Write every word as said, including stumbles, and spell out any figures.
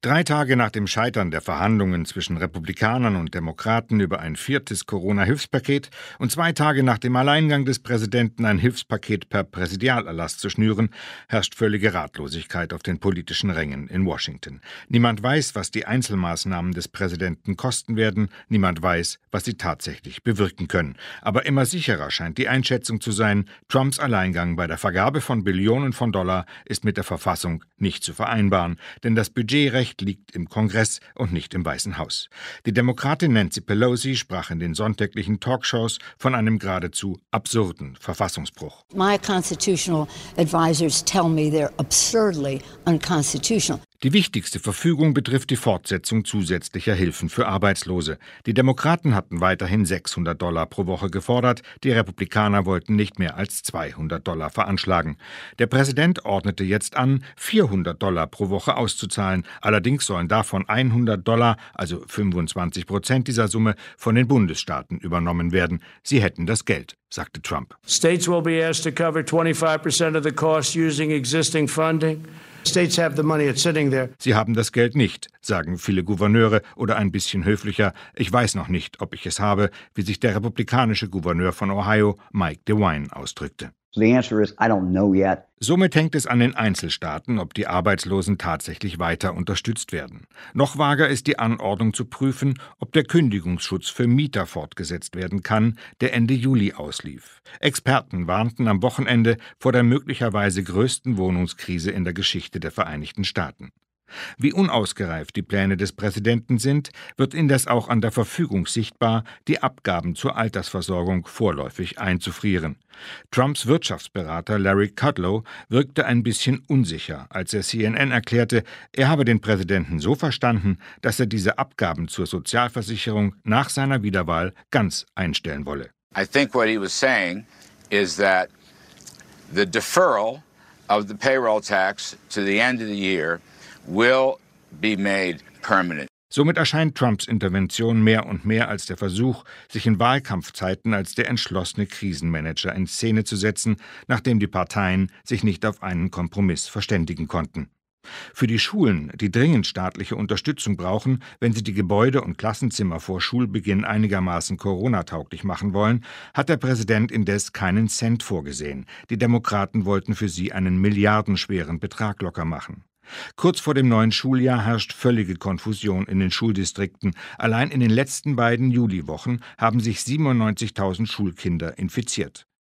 Drei Tage nach dem Scheitern der Verhandlungen zwischen Republikanern und Demokraten über ein viertes Corona-Hilfspaket und zwei Tage nach dem Alleingang des Präsidenten, ein Hilfspaket per Präsidialerlass zu schnüren, herrscht völlige Ratlosigkeit auf den politischen Rängen in Washington. Niemand weiß, was die Einzelmaßnahmen des Präsidenten kosten werden. Niemand weiß, was sie tatsächlich bewirken können. Aber immer sicherer scheint die Einschätzung zu sein, Trumps Alleingang bei der Vergabe von Billionen von Dollar ist mit der Verfassung nicht zu vereinbaren, denn das Budgetrecht liegt im Kongress und nicht im Weißen Haus. Die Demokratin Nancy Pelosi sprach in den sonntäglichen Talkshows von einem geradezu absurden Verfassungsbruch. My constitutional advisors tell me they're absurdly unconstitutional. Die wichtigste Verfügung betrifft die Fortsetzung zusätzlicher Hilfen für Arbeitslose. Die Demokraten hatten weiterhin sechshundert Dollar pro Woche gefordert, die Republikaner wollten nicht mehr als zweihundert Dollar veranschlagen. Der Präsident ordnete jetzt an, vierhundert Dollar pro Woche auszuzahlen. Allerdings sollen davon hundert Dollar, also fünfundzwanzig Prozent dieser Summe, von den Bundesstaaten übernommen werden. Sie hätten das Geld, sagte Trump. States will be asked to cover twenty-five percent of the cost using existing funding. States have the money, it's sitting there. Sie haben das Geld nicht, sagen viele Gouverneure oder ein bisschen höflicher. Ich weiß noch nicht, ob ich es habe, wie sich der republikanische Gouverneur von Ohio, Mike DeWine, ausdrückte. The answer is, I don't know yet. Somit hängt es an den Einzelstaaten, ob die Arbeitslosen tatsächlich weiter unterstützt werden. Noch vager ist die Anordnung zu prüfen, ob der Kündigungsschutz für Mieter fortgesetzt werden kann, der Ende Juli auslief. Experten warnten am Wochenende vor der möglicherweise größten Wohnungskrise in der Geschichte der Vereinigten Staaten. Wie unausgereift die Pläne des Präsidenten sind, wird indes auch an der Verfügung sichtbar, die Abgaben zur Altersversorgung vorläufig einzufrieren. Trumps Wirtschaftsberater Larry Kudlow wirkte ein bisschen unsicher, als er C N N erklärte, er habe den Präsidenten so verstanden, dass er diese Abgaben zur Sozialversicherung nach seiner Wiederwahl ganz einstellen wolle. I think what he was saying is that the deferral of the payroll tax to the end of the year will be made permanent. Somit erscheint Trumps Intervention mehr und mehr als der Versuch, sich in Wahlkampfzeiten als der entschlossene Krisenmanager in Szene zu setzen, nachdem die Parteien sich nicht auf einen Kompromiss verständigen konnten. Für die Schulen, die dringend staatliche Unterstützung brauchen, wenn sie die Gebäude und Klassenzimmer vor Schulbeginn einigermaßen Corona-tauglich machen wollen, hat der Präsident indes keinen Cent vorgesehen. Die Demokraten wollten für sie einen milliardenschweren Betrag locker machen. Kurz vor dem neuen Schuljahr herrscht völlige Konfusion in den Schuldistrikten. Allein in den letzten beiden Juliwochen haben sich siebenundneunzigtausend Schulkinder infiziert.